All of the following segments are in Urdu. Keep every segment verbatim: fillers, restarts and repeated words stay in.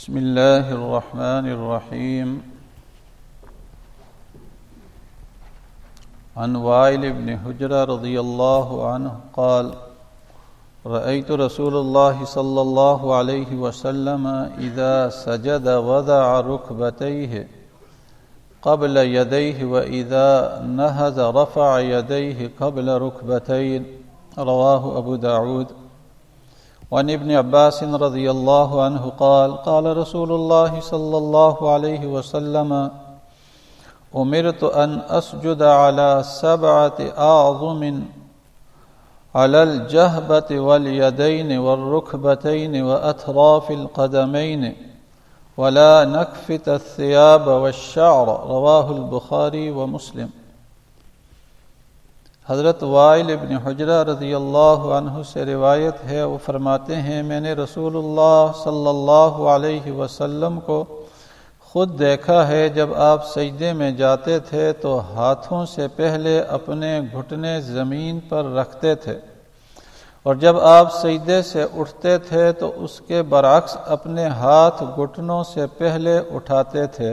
بسم الله الرحمن الرحيم. عن وائل بن حجر رضي الله عنه قال: رأيت رسول الله صلى الله عليه وسلم إذا سجد وضع ركبتيه قبل يديه وإذا نهض رفع يديه قبل ركبتين. رواه أبو داود. وعن ابن عباس رضي الله عنه قال: قال رسول الله صلى الله عليه وسلم: أمرت أن أسجد على سبعة أعظم على الجهبة واليدين والركبتين وأطراف القدمين ولا نكفت الثياب والشعر. رواه البخاری و مسلم. حضرت وائل ابن حجرہ رضی اللہ عنہ سے روایت ہے، وہ فرماتے ہیں میں نے رسول اللہ صلی اللہ علیہ وسلم کو خود دیکھا ہے جب آپ سجدے میں جاتے تھے تو ہاتھوں سے پہلے اپنے گھٹنے زمین پر رکھتے تھے، اور جب آپ سجدے سے اٹھتے تھے تو اس کے برعکس اپنے ہاتھ گھٹنوں سے پہلے اٹھاتے تھے۔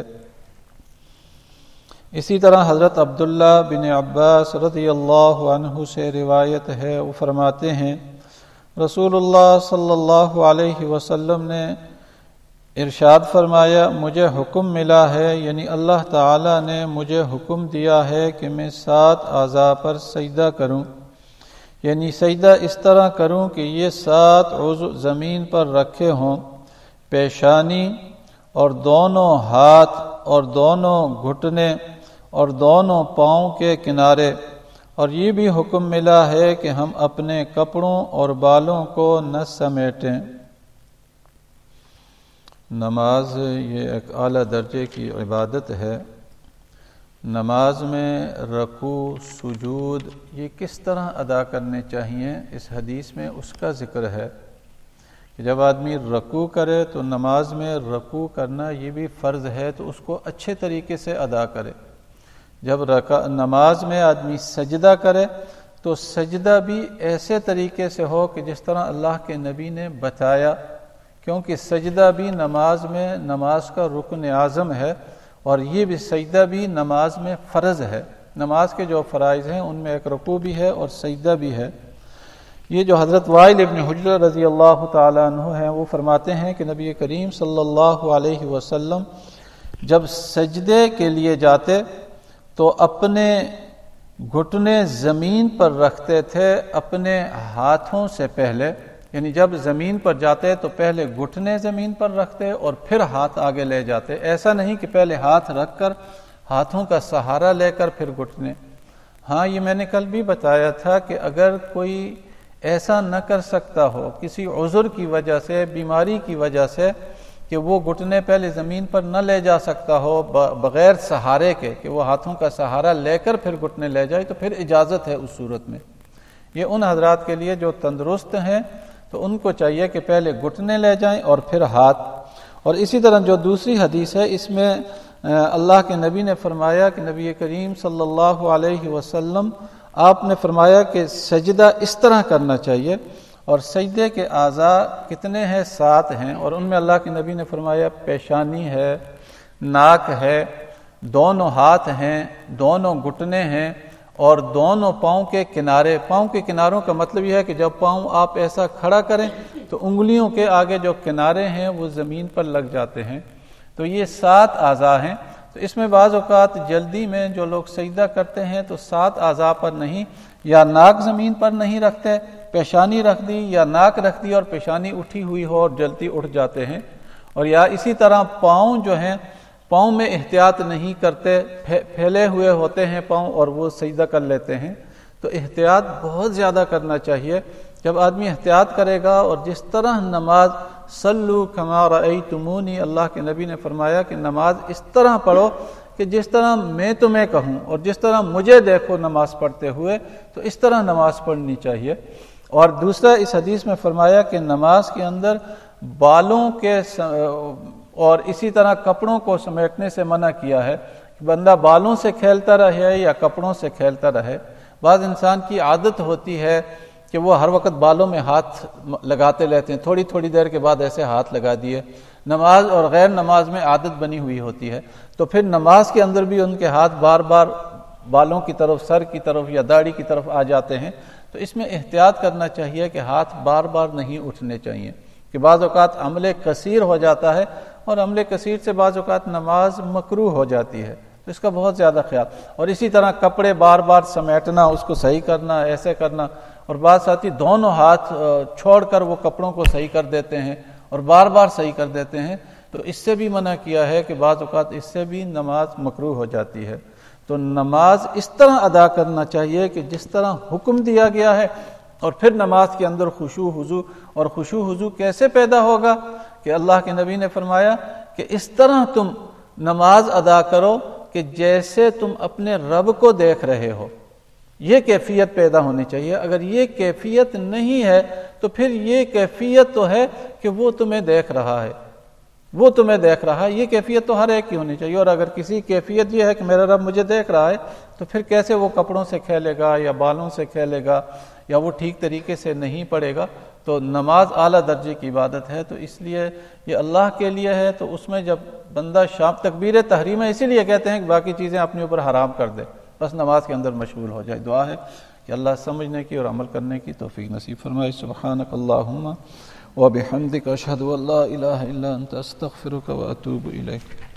اسی طرح حضرت عبداللہ بن عباس رضی اللہ عنہ سے روایت ہے، وہ فرماتے ہیں رسول اللہ صلی اللہ علیہ وسلم نے ارشاد فرمایا، مجھے حکم ملا ہے، یعنی اللہ تعالی نے مجھے حکم دیا ہے کہ میں سات اعضاء پر سجدہ کروں، یعنی سجدہ اس طرح کروں کہ یہ سات عضو زمین پر رکھے ہوں، پیشانی اور دونوں ہاتھ اور دونوں گھٹنے اور دونوں پاؤں کے کنارے، اور یہ بھی حکم ملا ہے کہ ہم اپنے کپڑوں اور بالوں کو نہ سمیٹیں۔ نماز یہ ایک اعلیٰ درجے کی عبادت ہے۔ نماز میں رکوع، سجود یہ کس طرح ادا کرنے چاہیے، اس حدیث میں اس کا ذکر ہے کہ جب آدمی رکوع کرے تو نماز میں رکوع کرنا یہ بھی فرض ہے، تو اس کو اچھے طریقے سے ادا کرے۔ جب رکع نماز میں آدمی سجدہ کرے تو سجدہ بھی ایسے طریقے سے ہو کہ جس طرح اللہ کے نبی نے بتایا، کیونکہ سجدہ بھی نماز میں نماز کا رکن اعظم ہے، اور یہ بھی سجدہ بھی نماز میں فرض ہے۔ نماز کے جو فرائض ہیں ان میں ایک رکوع بھی ہے اور سجدہ بھی ہے۔ یہ جو حضرت وائل ابن حجر رضی اللہ تعالی عنہ ہیں، وہ فرماتے ہیں کہ نبی کریم صلی اللہ علیہ وسلم جب سجدے کے لیے جاتے تو اپنے گھٹنے زمین پر رکھتے تھے اپنے ہاتھوں سے پہلے، یعنی جب زمین پر جاتے تو پہلے گھٹنے زمین پر رکھتے اور پھر ہاتھ آگے لے جاتے۔ ایسا نہیں کہ پہلے ہاتھ رکھ کر ہاتھوں کا سہارا لے کر پھر گھٹنے۔ ہاں یہ میں نے کل بھی بتایا تھا کہ اگر کوئی ایسا نہ کر سکتا ہو کسی عذر کی وجہ سے، بیماری کی وجہ سے، کہ وہ گھٹنے پہلے زمین پر نہ لے جا سکتا ہو بغیر سہارے کے، کہ وہ ہاتھوں کا سہارا لے کر پھر گھٹنے لے جائے، تو پھر اجازت ہے اس صورت میں۔ یہ ان حضرات کے لیے جو تندرست ہیں تو ان کو چاہیے کہ پہلے گھٹنے لے جائیں اور پھر ہاتھ۔ اور اسی طرح جو دوسری حدیث ہے اس میں اللہ کے نبی نے فرمایا کہ نبی کریم صلی اللہ علیہ وسلم آپ نے فرمایا کہ سجدہ اس طرح کرنا چاہیے، اور سجدے کے اعضاء کتنے ہیں؟ سات ہیں، اور ان میں اللہ کے نبی نے فرمایا پیشانی ہے، ناک ہے، دونوں ہاتھ ہیں، دونوں گھٹنے ہیں، اور دونوں پاؤں کے کنارے۔ پاؤں کے کناروں کا مطلب یہ ہے کہ جب پاؤں آپ ایسا کھڑا کریں تو انگلیوں کے آگے جو کنارے ہیں وہ زمین پر لگ جاتے ہیں۔ تو یہ سات اعضاء ہیں۔ تو اس میں بعض اوقات جلدی میں جو لوگ سجدہ کرتے ہیں تو سات اعضاء پر نہیں، یا ناک زمین پر نہیں رکھتے، پیشانی رکھ دی، یا ناک رکھ دی اور پیشانی اٹھی ہوئی ہو اور جلدی اٹھ جاتے ہیں، اور یا اسی طرح پاؤں جو ہیں پاؤں میں احتیاط نہیں کرتے، پھیلے ہوئے ہوتے ہیں پاؤں اور وہ سجدہ کر لیتے ہیں۔ تو احتیاط بہت زیادہ کرنا چاہیے۔ جب آدمی احتیاط کرے گا اور جس طرح نماز صلو کما رأیتمونی، اللہ کے نبی نے فرمایا کہ نماز اس طرح پڑھو کہ جس طرح میں تمہیں کہوں، اور جس طرح مجھے دیکھو نماز پڑھتے ہوئے، تو اس طرح نماز پڑھنی چاہیے۔ اور دوسرا اس حدیث میں فرمایا کہ نماز کے اندر بالوں کے اور اسی طرح کپڑوں کو سمیٹنے سے منع کیا ہے کہ بندہ بالوں سے کھیلتا رہے یا کپڑوں سے کھیلتا رہے۔ بعض انسان کی عادت ہوتی ہے کہ وہ ہر وقت بالوں میں ہاتھ لگاتے رہتے ہیں، تھوڑی تھوڑی دیر کے بعد ایسے ہاتھ لگا دیے۔ نماز اور غیر نماز میں عادت بنی ہوئی ہوتی ہے، تو پھر نماز کے اندر بھی ان کے ہاتھ بار بار بالوں کی طرف، سر کی طرف یا داڑھی کی طرف آ جاتے ہیں، تو اس میں احتیاط کرنا چاہیے کہ ہاتھ بار بار نہیں اٹھنے چاہیے، کہ بعض اوقات عمل کثیر ہو جاتا ہے اور عمل کثیر سے بعض اوقات نماز مکروہ ہو جاتی ہے، تو اس کا بہت زیادہ خیال. اور اسی طرح کپڑے بار بار سمیٹنا، اس کو صحیح کرنا، ایسے کرنا، اور بعض ساتھی دونوں ہاتھ چھوڑ کر وہ کپڑوں کو صحیح کر دیتے ہیں اور بار بار صحیح کر دیتے ہیں، تو اس سے بھی منع کیا ہے کہ بعض اوقات اس سے بھی نماز مکروہ ہو جاتی ہے. تو نماز اس طرح ادا کرنا چاہیے کہ جس طرح حکم دیا گیا ہے. اور پھر نماز کے اندر خشوع خضوع، اور خشوع خضوع کیسے پیدا ہوگا کہ اللہ کے نبی نے فرمایا کہ اس طرح تم نماز ادا کرو کہ جیسے تم اپنے رب کو دیکھ رہے ہو. یہ کیفیت پیدا ہونی چاہیے. اگر یہ کیفیت نہیں ہے تو پھر یہ کیفیت تو ہے کہ وہ تمہیں دیکھ رہا ہے، وہ تمہیں دیکھ رہا ہے. یہ کیفیت تو ہر ایک کی ہونی چاہیے. اور اگر کسی کیفیت یہ ہے کہ میرا رب مجھے دیکھ رہا ہے، تو پھر کیسے وہ کپڑوں سے کھیلے گا یا بالوں سے کھیلے گا یا وہ ٹھیک طریقے سے نہیں پڑھے گا. تو نماز اعلیٰ درجے کی عبادت ہے، تو اس لیے یہ اللہ کے لیے ہے. تو اس میں جب بندہ شام تکبیر تحریم ہے، اسی لیے کہتے ہیں کہ باقی چیزیں اپنے اوپر حرام کر دے، بس نماز کے اندر مشغول ہو جائے. دعا ہے کہ اللہ سمجھنے کی اور عمل کرنے کی توفیق نصیب فرمائے. سبحانک اللہم وبحمدک اشہد ان لا الہ الا انت استغفرک واتوب الیک.